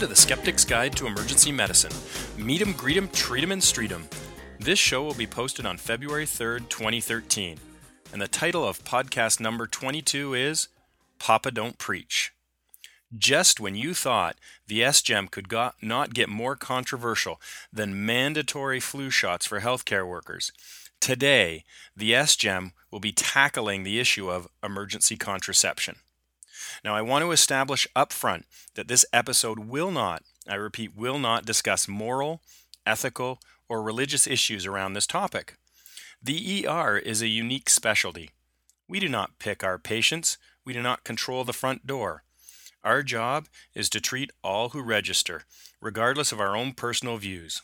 to the Skeptic's Guide to Emergency Medicine. Meet 'em, greet 'em, treat 'em, and street 'em. This show will be posted on February 3rd, 2013, and the title of podcast number 22 is Papa Don't Preach. Just when you thought the SGEM could not get more controversial than mandatory flu shots for healthcare workers, today the SGEM will be tackling the issue of emergency contraception. Now, I want to establish up front that this episode will not, I repeat, will not discuss moral, ethical, or religious issues around this topic. The ER is a unique specialty. We do not pick our patients. We do not control the front door. Our job is to treat all who register, regardless of our own personal views.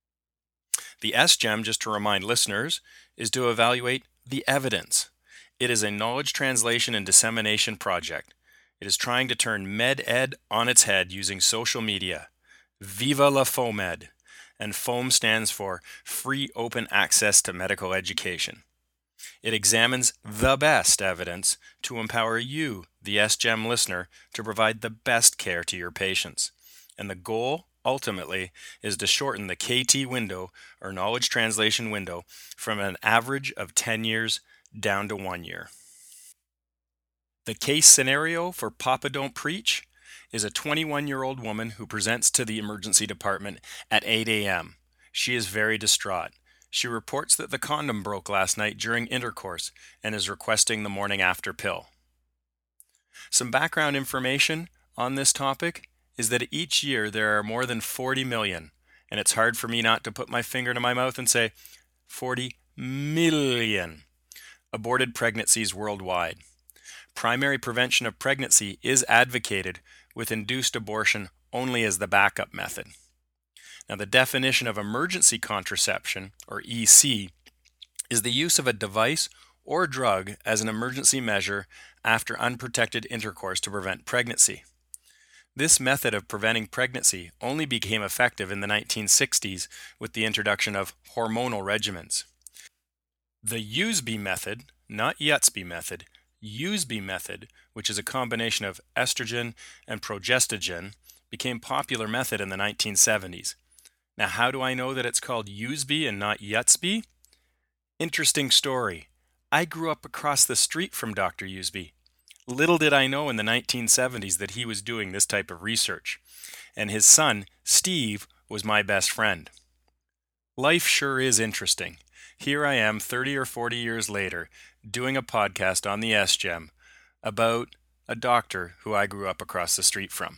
The SGEM, just to remind listeners, is to evaluate the evidence. It is a knowledge translation and dissemination project. It is trying to turn med-ed on its head using social media. Viva la FOMED! And FOAM stands for Free Open Access to Medical Education. It examines the best evidence to empower you, the SGEM listener, to provide the best care to your patients. And the goal, ultimately, is to shorten the KT window, or knowledge translation window, from an average of 10 years down to 1 year. The case scenario for Papa Don't Preach is a 21-year-old woman who presents to the emergency department at 8 a.m. She is very distraught. She reports that the condom broke last night during intercourse and is requesting the morning after pill. Some background information on this topic is that each year there are more than 40 million, and it's hard for me not to put my finger to my mouth and say 40 million aborted pregnancies worldwide. Primary prevention of pregnancy is advocated with induced abortion only as the backup method. Now, the definition of emergency contraception, or EC, is the use of a device or drug as an emergency measure after unprotected intercourse to prevent pregnancy. This method of preventing pregnancy only became effective in the 1960s with the introduction of hormonal regimens. The Usby method, not Yutsby method, Usby method, which is a combination of estrogen and progestogen, became a popular method in the 1970s. Now, how do I know that it's called Usby and not Yutsby? Interesting story. I grew up across the street from Dr. Usby. Little did I know in the 1970s that he was doing this type of research, and his son, Steve, was my best friend. Life sure is interesting. Here I am 30 or 40 years later doing a podcast on the SGEM about a doctor who I grew up across the street from.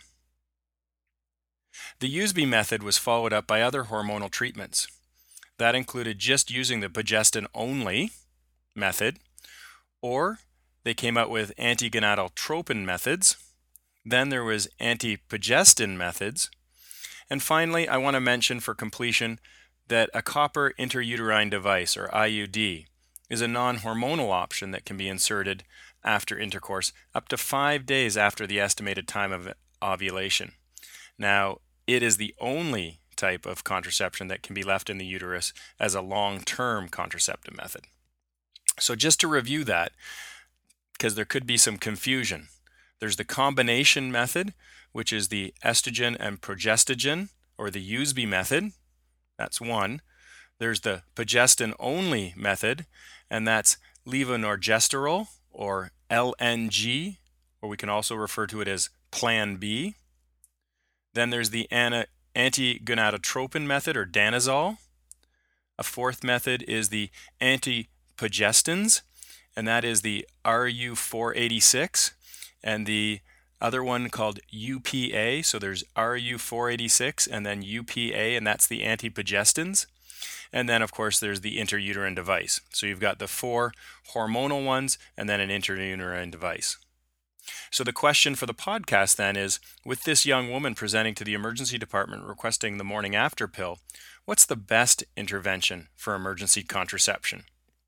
The Usby method was followed up by other hormonal treatments. That included just using the progestin-only method, or they came out with antigonadotropin methods. Then there was antiprogestin methods. And finally, I want to mention for completion that a copper intrauterine device, or IUD, is a non-hormonal option that can be inserted after intercourse up to 5 days after the estimated time of ovulation. Now, it is the only type of contraception that can be left in the uterus as a long-term contraceptive method. So just to review that, because there could be some confusion, there's the combination method, which is the estrogen and progestogen, or the Usby method. That's one. There's the progestin-only method, and that's levonorgestrel, or LNG, or we can also refer to it as Plan B. Then there's the antigonadotropin method, or danazol. A fourth method is the antiprogestins, and that is the RU486, and the other one called UPA. So there's RU486 and then UPA, and that's the antiprogestins. And then, of course, there's the intrauterine device. So you've got the 4 hormonal ones and then an intrauterine device. So the question for the podcast then is, with this young woman presenting to the emergency department requesting the morning after pill, what's the best intervention for emergency contraception?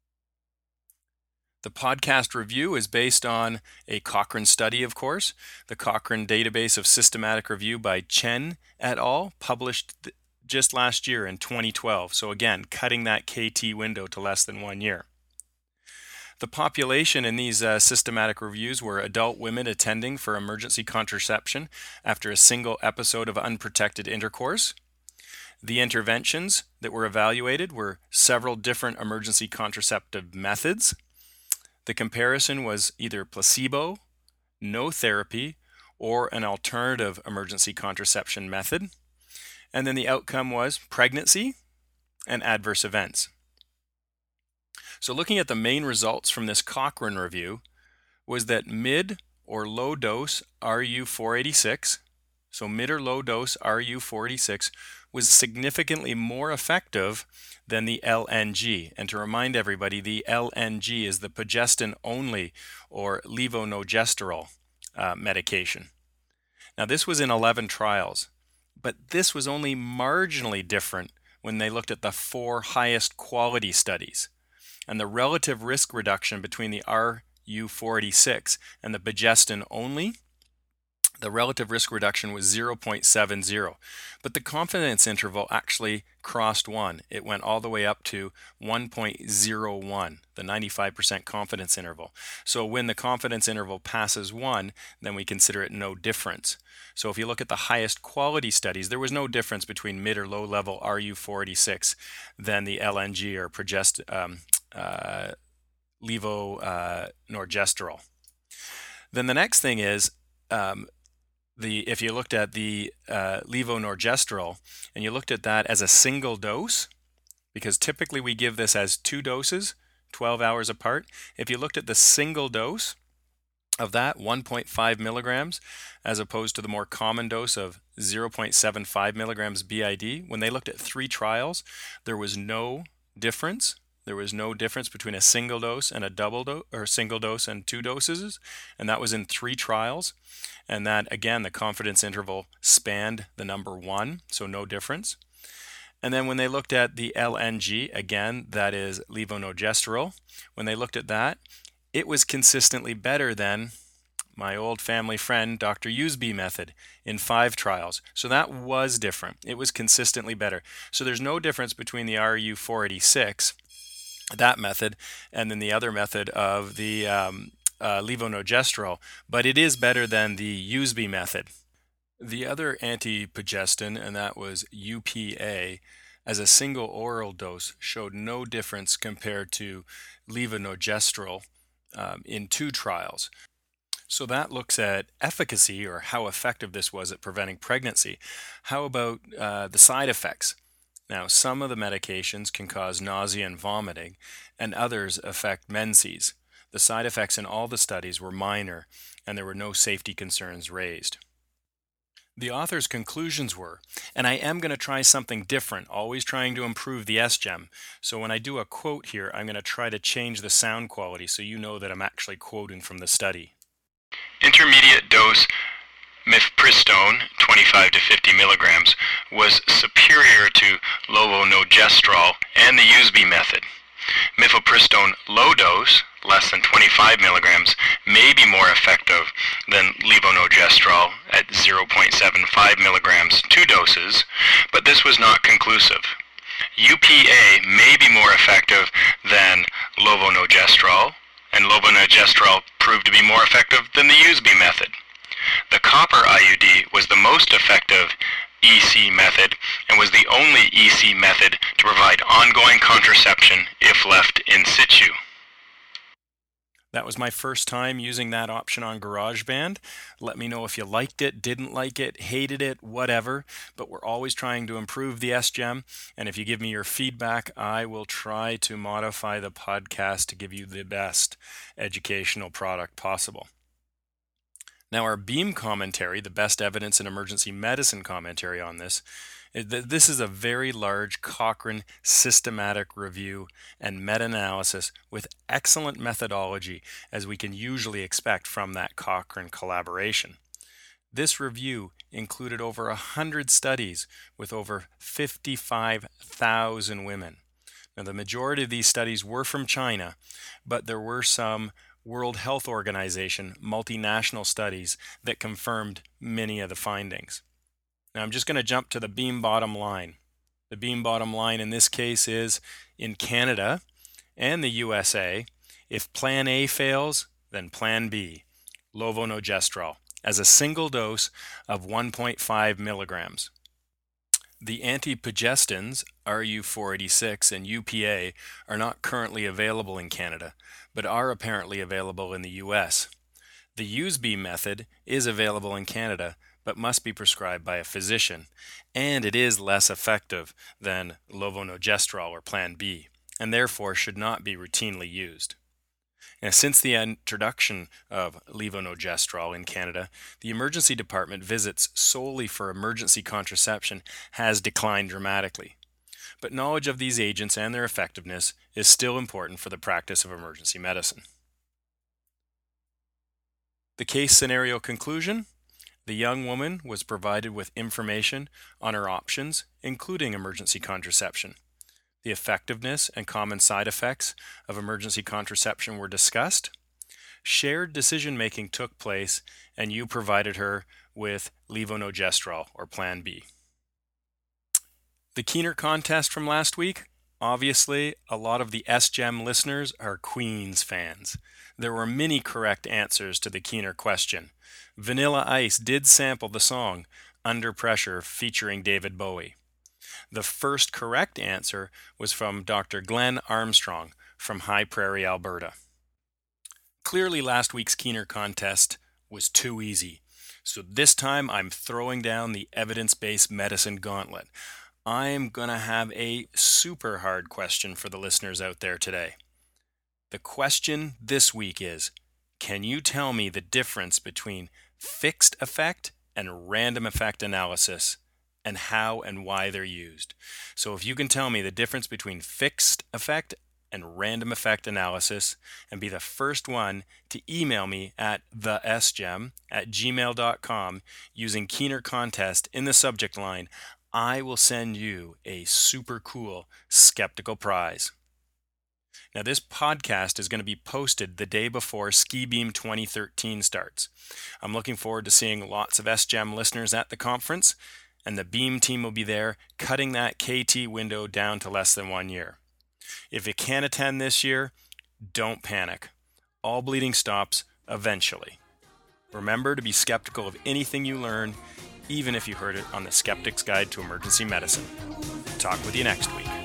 The podcast review is based on a Cochrane study, of course, the Cochrane Database of Systematic Review by Chen et al., published just last year in 2012. So again, cutting that KT window to less than 1 year. The population in these systematic reviews were adult women attending for emergency contraception after a single episode of unprotected intercourse. The interventions that were evaluated were several different emergency contraceptive methods. The comparison was either placebo, no therapy, or an alternative emergency contraception method. And then the outcome was pregnancy and adverse events. So looking at the main results from this Cochrane review was that mid or low dose RU486, so mid or low dose RU486 was significantly more effective than the LNG. And to remind everybody, the LNG is the progestin only or levonorgestrel medication. Now this was in 11 trials, but this was only marginally different when they looked at the 4 highest quality studies. And the relative risk reduction between the RU486 and the progestin only, the relative risk reduction was 0.70. But the confidence interval actually crossed 1. It went all the way up to 1.01, the 95% confidence interval. So when the confidence interval passes 1, then we consider it no difference. So if you look at the highest quality studies, there was no difference between mid or low level RU486 than the LNG or levonorgestrel. Then the next thing is if you looked at the levonorgestrel and you looked at that as a single dose, because typically we give this as 2 doses, 12 hours apart. If you looked at the single dose of that, 1.5 milligrams, as opposed to the more common dose of 0.75 milligrams BID, when they looked at 3 trials, there was no difference. There was no difference between a single dose and a double dose, or single dose and 2 doses, and that was in 3 trials. And that, again, the confidence interval spanned the number 1, so no difference. And then when they looked at the LNG, again, that is levonorgestrel, when they looked at that, it was consistently better than my old family friend, Dr. Usby method, in 5 trials. So that was different. It was consistently better. So there's no difference between the RU486, that method, and then the other method of the levonorgestrel, but it is better than the Usby method. The other antiprogestin, and that was UPA, as a single oral dose showed no difference compared to levonorgestrel in 2 trials. So that looks at efficacy, or how effective this was at preventing pregnancy. How about the side effects? Now, some of the medications can cause nausea and vomiting, and others affect menses. The side effects in all the studies were minor, and there were no safety concerns raised. The author's conclusions were, and I am going to try something different, always trying to improve the SGEM. So when I do a quote here, I'm going to try to change the sound quality so you know that I'm actually quoting from the study. Intermediate dose mifepristone, 25 to 50 milligrams, was superior to levonorgestrel and the Usby method. Mifepristone low dose, less than 25 milligrams, may be more effective than levonorgestrel at 0.75 milligrams, 2 doses, but this was not conclusive. UPA may be more effective than levonorgestrel, and levonorgestrel proved to be more effective than the Usby method. The copper IUD was the most effective EC method and was the only EC method to provide ongoing contraception if left in situ. That was my first time using that option on GarageBand. Let me know if you liked it, didn't like it, hated it, whatever. But we're always trying to improve the SGEM. And if you give me your feedback, I will try to modify the podcast to give you the best educational product possible. Now, our BEAM commentary, the best evidence in emergency medicine commentary on this is a very large Cochrane systematic review and meta-analysis with excellent methodology, as we can usually expect from that Cochrane collaboration. This review included over 100 studies with over 55,000 women. Now, the majority of these studies were from China, but there were some World Health Organization multinational studies that confirmed many of the findings. Now I'm just going to jump to the BEAM bottom line. The BEAM bottom line in this case is in Canada and the USA, If Plan A fails, then Plan B, levonorgestrel, as a single dose of 1.5 milligrams. The antipogestins, RU486 and UPA, are not currently available in Canada, but are apparently available in the US. The use-B method is available in Canada, but must be prescribed by a physician, and it is less effective than levonorgestrel or Plan B, and therefore should not be routinely used. Now, since the introduction of levonorgestrel in Canada, the emergency department visits solely for emergency contraception has declined dramatically. But knowledge of these agents and their effectiveness is still important for the practice of emergency medicine. The case scenario conclusion: the young woman was provided with information on her options, including emergency contraception. The effectiveness and common side effects of emergency contraception were discussed. Shared decision-making took place, and you provided her with levonorgestrel or Plan B. The Keener contest from last week. Obviously, a lot of the SGEM listeners are Queen's fans. There were many correct answers to the Keener question. Vanilla Ice did sample the song Under Pressure featuring David Bowie. The first correct answer was from Dr. Glenn Armstrong from High Prairie, Alberta. Clearly, last week's Keener contest was too easy, so this time I'm throwing down the evidence-based medicine gauntlet. I'm going to have a super hard question for the listeners out there today. The question this week is, can you tell me the difference between fixed effect and random effect analysis, and how and why they're used? So if you can tell me the difference between fixed effect and random effect analysis, and be the first one to email me at thesgem@gmail.com using Keener Contest in the subject line, I will send you a super cool skeptical prize. Now, this podcast is going to be posted the day before Ski Beam 2013 starts. I'm looking forward to seeing lots of SGEM listeners at the conference, and the Beam team will be there cutting that KT window down to less than 1 year. If you can't attend this year, don't panic. All bleeding stops eventually. Remember to be skeptical of anything you learn, even if you heard it on the Skeptic's Guide to Emergency Medicine. Talk with you next week.